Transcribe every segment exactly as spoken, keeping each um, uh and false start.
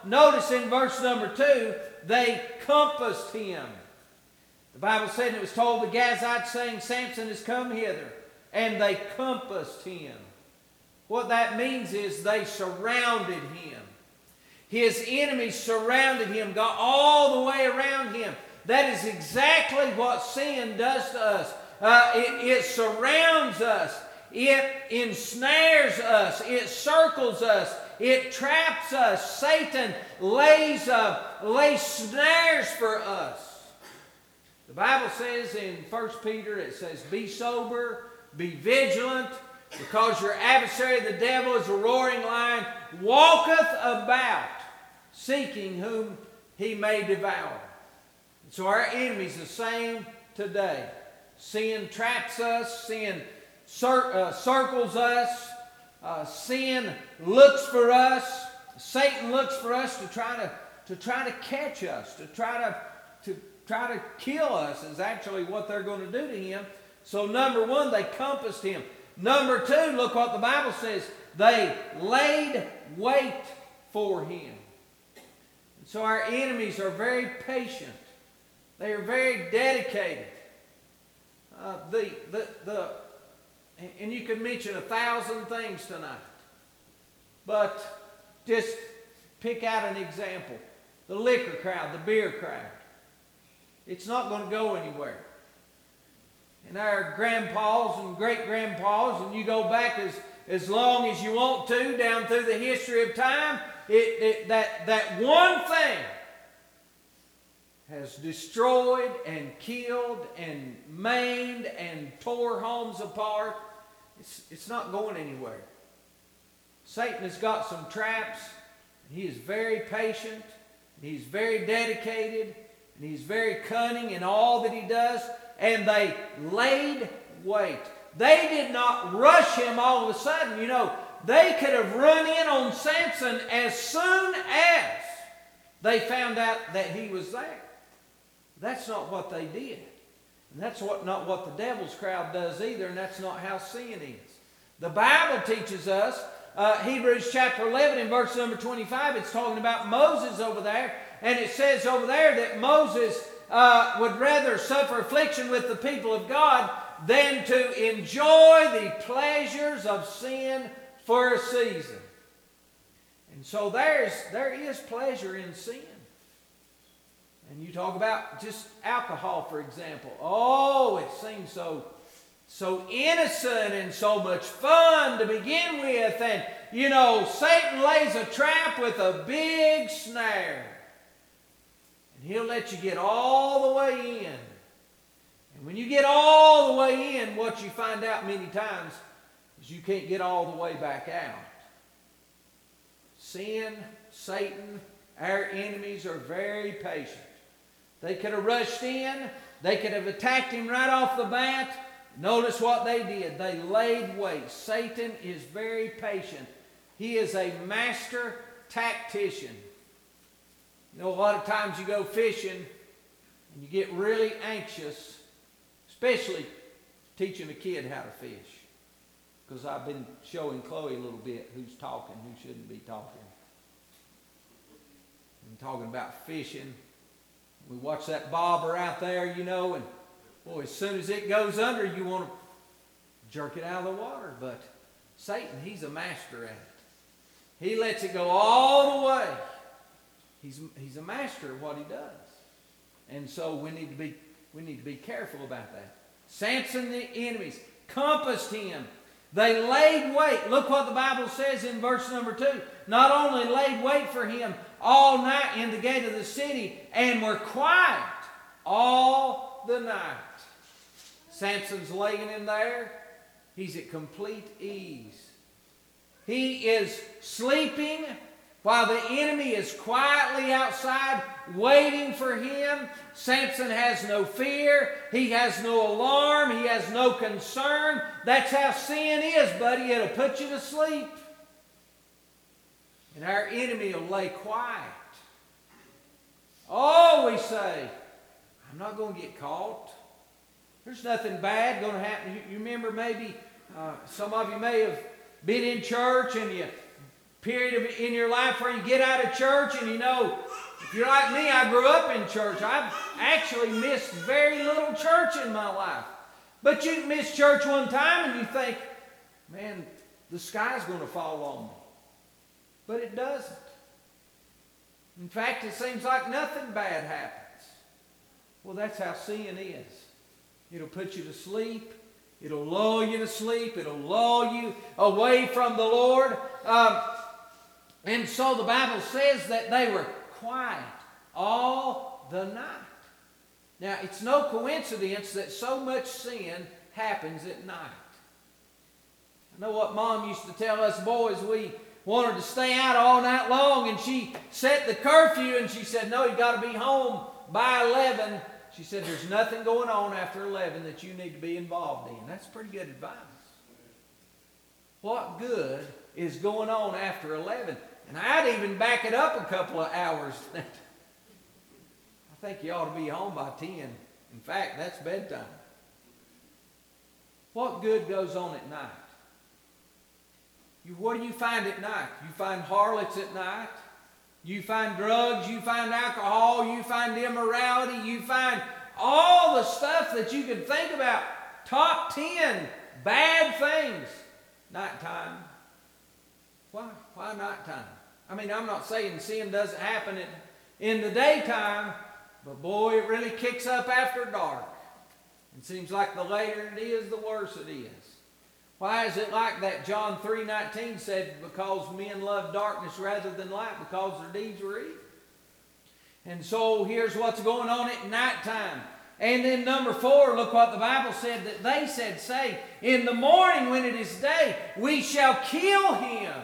notice in verse number two, they compassed him. The Bible said it was told the Gazites, saying, Samson has come hither. And they compassed him. What that means is they surrounded him. His enemies surrounded him, got all the way around him. That is exactly what sin does to us. Uh, it, it surrounds us. It ensnares us. It circles us. It traps us. Satan lays, uh, lays snares for us. The Bible says in First Peter, it says, be sober, be vigilant, because your adversary, the devil, is a roaring lion, walketh about, seeking whom he may devour. So our enemy's the same today. Sin traps us. Sin cir- uh, circles us. Uh, sin looks for us. Satan looks for us to try to, to try to catch us, to try to, to try to kill us is actually what they're going to do to him. So number one, they compassed him. Number two, look what the Bible says. They laid wait for him. And so our enemies are very patient. They are very dedicated. Uh, the, the, the, and you could mention a thousand things tonight. But just pick out an example. The liquor crowd, the beer crowd. It's not going to go anywhere. And our grandpas and great-grandpas, and you go back as, as long as you want to, down through the history of time, it, it, that, that one thing has destroyed and killed and maimed and tore homes apart. It's, it's not going anywhere. Satan has got some traps. And he is very patient. And he's very dedicated. And he's very cunning in all that he does. And they laid wait. They did not rush him all of a sudden. You know, they could have run in on Samson as soon as they found out that he was there. That's not what they did. And that's what, not what the devil's crowd does either, and that's not how sin is. The Bible teaches us, uh, Hebrews chapter eleven in verse number twenty-five, it's talking about Moses over there, and it says over there that Moses uh, would rather suffer affliction with the people of God than to enjoy the pleasures of sin for a season. And so there's, there is pleasure in sin. And you talk about just alcohol, for example. Oh, it seems so, so innocent and so much fun to begin with. And, you know, Satan lays a trap with a big snare. And he'll let you get all the way in. And when you get all the way in, what you find out many times is you can't get all the way back out. Sin, Satan, our enemies are very patient. They could have rushed in. They could have attacked him right off the bat. Notice what they did. They laid wait. Satan is very patient. He is a master tactician. You know, a lot of times you go fishing and you get really anxious, especially teaching a kid how to fish. Because I've been showing Chloe a little bit who's talking, who shouldn't be talking. I'm talking about fishing. We watch that bobber out there, you know, and boy, as soon as it goes under, you want to jerk it out of the water. But Satan, he's a master at it. He lets it go all the way. He's, he's a master of what he does. And so we need to be, we need to be careful about that. Samson, the enemies, compassed him. They laid wait. Look what the Bible says in verse number two. Not only laid wait for him all night in the gate of the city and were quiet all the night. Samson's laying in there. He's at complete ease. He is sleeping while the enemy is quietly outside waiting for him. Samson has no fear. He has no alarm. He has no concern. That's how sin is, buddy. It'll put you to sleep. And our enemy will lay quiet. Oh, we say, I'm not going to get caught. There's nothing bad going to happen. You, you remember maybe uh, some of you may have been in church and you period of, in your life where you get out of church and you know, if you're like me, I grew up in church. I've actually missed very little church in my life. But you miss church one time and you think, man, the sky's going to fall on me. But it doesn't. In fact, it seems like nothing bad happens. Well, that's how sin is. It'll put you to sleep. It'll lull you to sleep. It'll lull you away from the Lord. Um, and so the Bible says that they were quiet all the night. Now, it's no coincidence that so much sin happens at night. I know what Mom used to tell us boys. We wanted to stay out all night long, and she set the curfew, and she said, no, you got to be home by eleven. She said, there's nothing going on after eleven that you need to be involved in. That's pretty good advice. What good is going on after eleven? And I'd even back it up a couple of hours. I think you ought to be home by ten. In fact, that's bedtime. What good goes on at night? You, what do you find at night? You find harlots at night. You find drugs. You find alcohol. You find immorality. You find all the stuff that you can think about. Top ten bad things. Nighttime. Why? Why nighttime? I mean, I'm not saying sin doesn't happen in, in the daytime, but boy, it really kicks up after dark. It seems like the later it is, the worse it is. Why is it like that? John three nineteen said, because men love darkness rather than light, because their deeds were evil. And so here's what's going on at nighttime. And then number four, look what the Bible said that they said, say, in the morning when it is day, we shall kill him.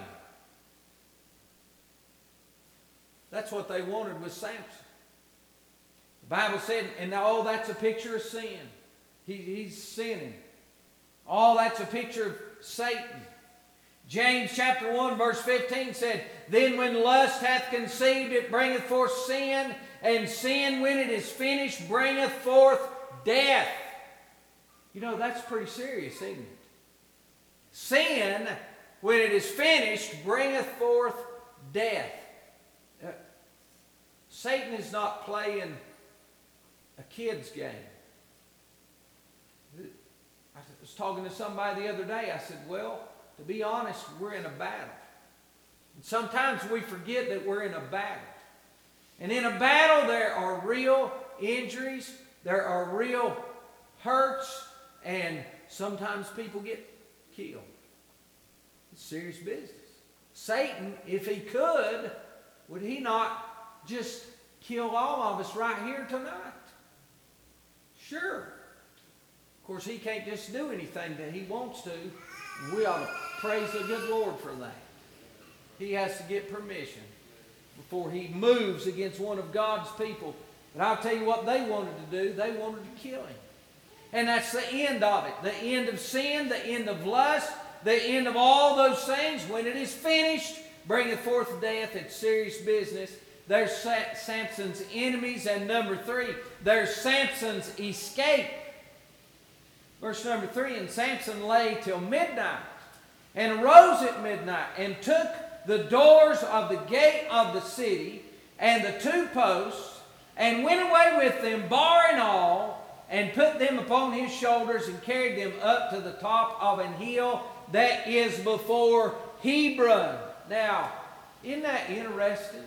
That's what they wanted with Samson. The Bible said, and oh, that's a picture of sin. He, he's sinning. Oh, that's a picture of Satan. James chapter one verse fifteen said, then when lust hath conceived, it bringeth forth sin, and sin when it is finished bringeth forth death. You know, that's pretty serious, isn't it? Sin, when it is finished, bringeth forth death. Uh, Satan is not playing a kid's game. I was talking to somebody the other day. I said, well, to be honest, we're in a battle. And sometimes we forget that we're in a battle. And in a battle, there are real injuries. There are real hurts. And sometimes people get killed. It's serious business. Satan, if he could, would he not just kill all of us right here tonight? Sure. Of course, he can't just do anything that he wants to. We ought to praise the good Lord for that. He has to get permission before he moves against one of God's people. But I'll tell you what they wanted to do. They wanted to kill him. And that's the end of it. The end of sin, the end of lust, the end of all those things. When it is finished, bringeth forth death. It's serious business. There's Samson's enemies. And number three, there's Samson's escape. Verse number three, and Samson lay till midnight, and arose at midnight, and took the doors of the gate of the city, and the two posts, and went away with them, bar and all, and put them upon his shoulders, and carried them up to the top of an hill that is before Hebron. Now, isn't that interesting?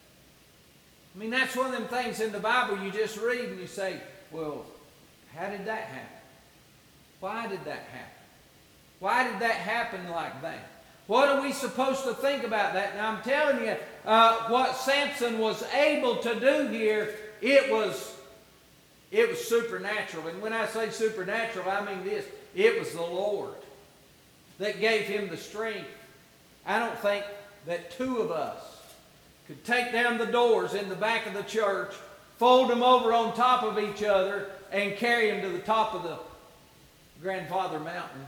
I mean, that's one of them things in the Bible you just read and you say, well, how did that happen? Why did that happen? Why did that happen like that? What are we supposed to think about that? Now I'm telling you, uh, what Samson was able to do here, it was, it was supernatural. And when I say supernatural, I mean this. It was the Lord that gave him the strength. I don't think that two of us could take down the doors in the back of the church, fold them over on top of each other, and carry them to the top of the Grandfather Mountain.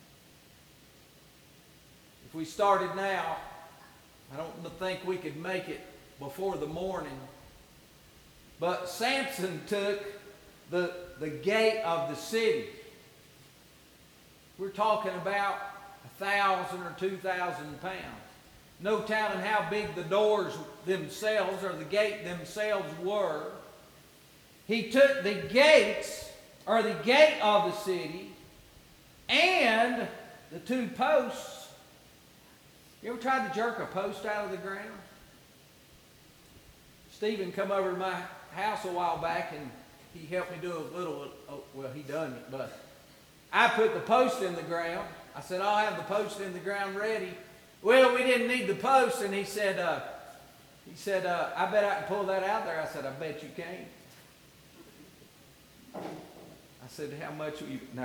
If we started now, I don't think we could make it before the morning. But Samson took the, the gate of the city. We're talking about a thousand or two thousand pounds. no telling how big the doors themselves or the gate themselves were. He took the gates, or the gate of the city, and the two posts. You ever tried to jerk a post out of the ground? Stephen come over to my house a while back, and he helped me do a little, well, he done it, but I put the post in the ground. I said, I'll have the post in the ground ready. Well, we didn't need the post, and he said, uh, he said, uh, I bet I can pull that out there. I said, I bet you can. I said, how much will you, no.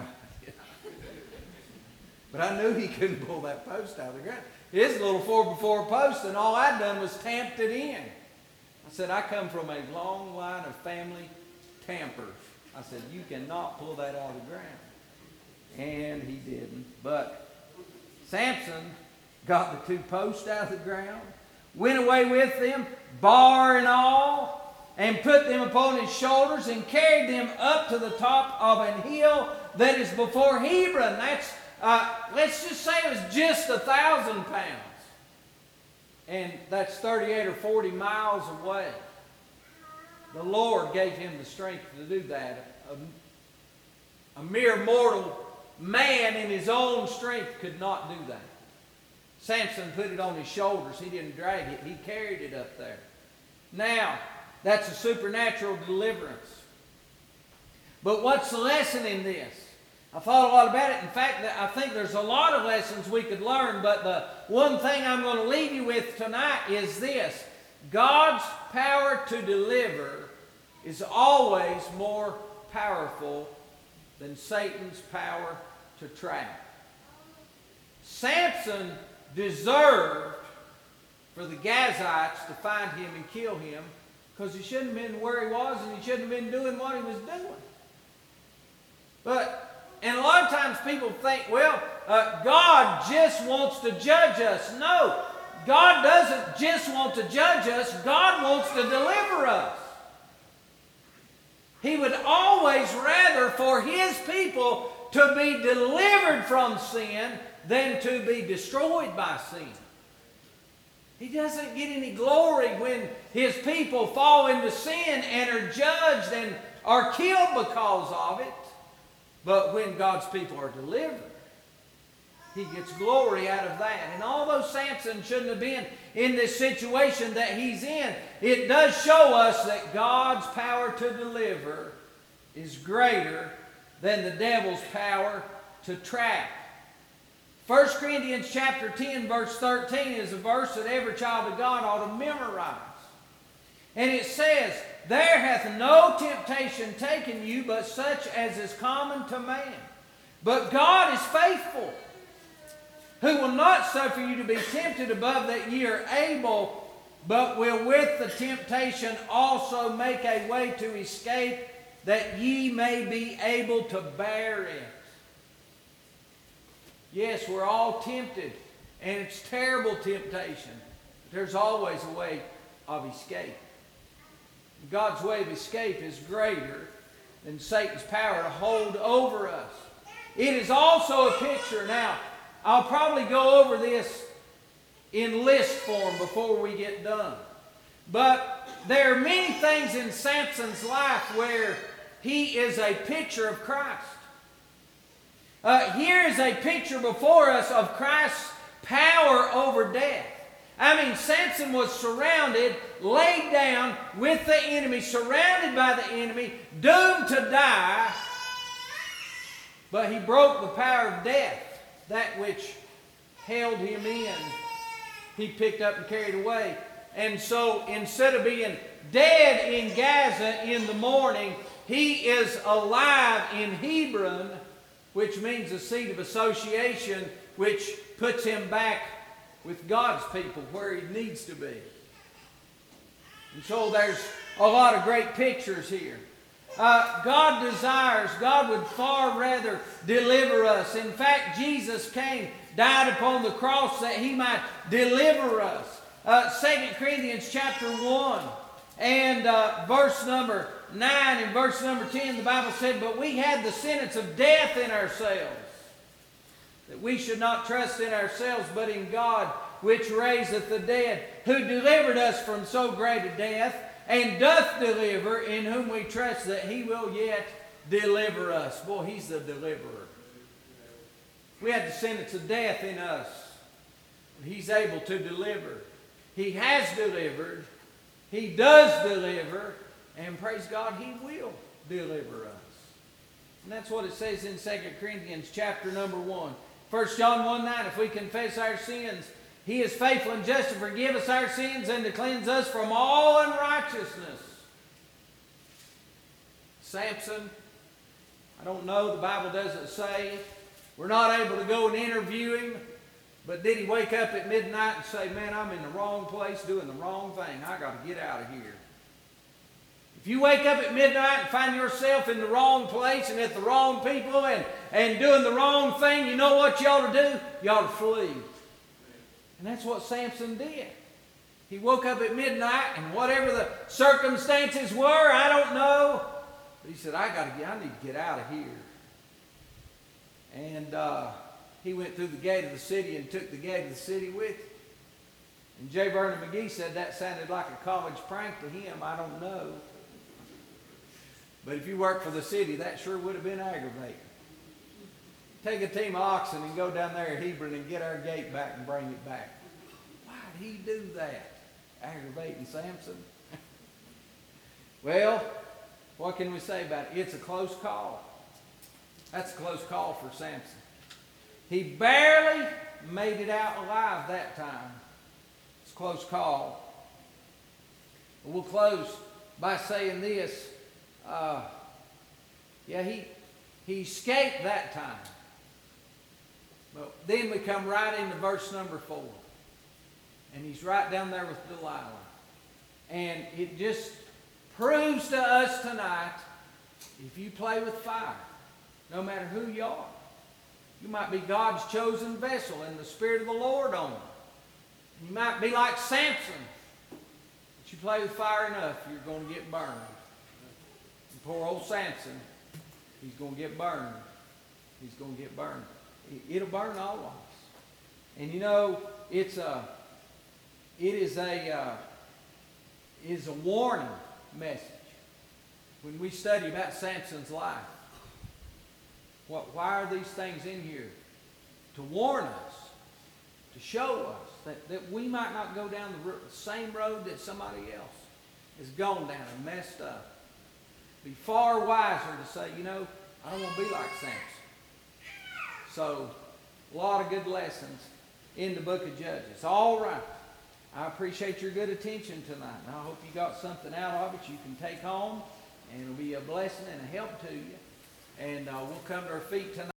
But I knew he couldn't pull that post out of the ground. It's a little four by four post, and all I'd done was tamped it in. I said, I come from a long line of family tampers. I said, you cannot pull that out of the ground. And he didn't. But Samson got the two posts out of the ground, went away with them, bar and all, and put them upon his shoulders and carried them up to the top of an hill that is before Hebron. That's, uh, let's just say it was just a thousand pounds. And that's thirty-eight or forty miles away. The Lord gave him the strength to do that. A, a mere mortal man in his own strength could not do that. Samson put it on his shoulders. He didn't drag it. He carried it up there. Now, that's a supernatural deliverance. But what's the lesson in this? I thought a lot about it. In fact, I think there's a lot of lessons we could learn, but the one thing I'm going to leave you with tonight is this. God's power to deliver is always more powerful than Satan's power to trap. Samson deserved for the Gazites to find him and kill him because he shouldn't have been where he was and he shouldn't have been doing what he was doing. But And a lot of times people think, well, uh, God just wants to judge us. No, God doesn't just want to judge us. God wants to deliver us. He would always rather for His people to be delivered from sin than to be destroyed by sin. He doesn't get any glory when His people fall into sin and are judged and are killed because of it. But when God's people are delivered, He gets glory out of that. And although Samson shouldn't have been in this situation that he's in, it does show us that God's power to deliver is greater than the devil's power to trap. First Corinthians chapter ten, verse thirteen is a verse that every child of God ought to memorize. And it says, there hath no temptation taken you but such as is common to man. But God is faithful, who will not suffer you to be tempted above that ye are able, but will with the temptation also make a way to escape, that ye may be able to bear it. Yes, we're all tempted, and it's terrible temptation. But there's always a way of escape. God's way of escape is greater than Satan's power to hold over us. It is also a picture. Now, I'll probably go over this in list form before we get done. But there are many things in Samson's life where he is a picture of Christ. Uh, here is a picture before us of Christ's power over death. I mean, Samson was surrounded, laid down with the enemy, surrounded by the enemy, doomed to die. But he broke the power of death, that which held him in. He picked up and carried away. And so instead of being dead in Gaza in the morning, he is alive in Hebron, which means a seat of association, which puts him back with God's people where he needs to be. And so there's a lot of great pictures here. Uh, God desires, God would far rather deliver us. In fact, Jesus came, died upon the cross that He might deliver us. Uh, Second Corinthians chapter one and uh, verse number nine and verse number ten, the Bible said, but we had the sentence of death in ourselves, that we should not trust in ourselves, but in God which raiseth the dead, who delivered us from so great a death, and doth deliver, in whom we trust that he will yet deliver us. Boy, he's the deliverer. We had the sentence of death in us. He's able to deliver. He has delivered. He does deliver. And praise God, he will deliver us. And that's what it says in Second Corinthians chapter number one. First John one nine, if we confess our sins, he is faithful and just to forgive us our sins and to cleanse us from all unrighteousness. Samson, I don't know, the Bible doesn't say. We're not able to go and interview him. But did he wake up at midnight and say, man, I'm in the wrong place doing the wrong thing. I got to get out of here. If you wake up at midnight and find yourself in the wrong place and at the wrong people and, and doing the wrong thing, you know what you ought to do? You ought to flee. And that's what Samson did. He woke up at midnight, and whatever the circumstances were, I don't know. But he said, I got to get, I need to get out of here. And uh, he went through the gate of the city and took the gate of the city with him. And J. Vernon McGee said that sounded like a college prank to him. I don't know. But if you work for the city, that sure would have been aggravating. Take a team of oxen and go down there at Hebron and get our gate back and bring it back. Why did he do that? Aggravating Samson. Well, what can we say about it? It's a close call. That's a close call for Samson. He barely made it out alive that time. It's a close call. We'll close by saying this. Uh, yeah, he, he escaped that time. But then we come right into verse number four. And he's right down there with Delilah. And it just proves to us tonight, if you play with fire, no matter who you are, you might be God's chosen vessel and the Spirit of the Lord on you. You might be like Samson. But you play with fire enough, you're going to get burned. And poor old Samson, he's going to get burned. He's going to get burned. It'll burn all of us. And you know, it's a, it is a, uh, it is a warning message. When we study about Samson's life, what, why are these things in here? To warn us, to show us that, that we might not go down the same road that somebody else has gone down and messed up. Be far wiser to say, you know, I don't want to be like Samson. So, a lot of good lessons in the book of Judges. All right. I appreciate your good attention tonight. And I hope you got something out of it you can take home. And it'll be a blessing and a help to you. And uh, we'll come to our feet tonight.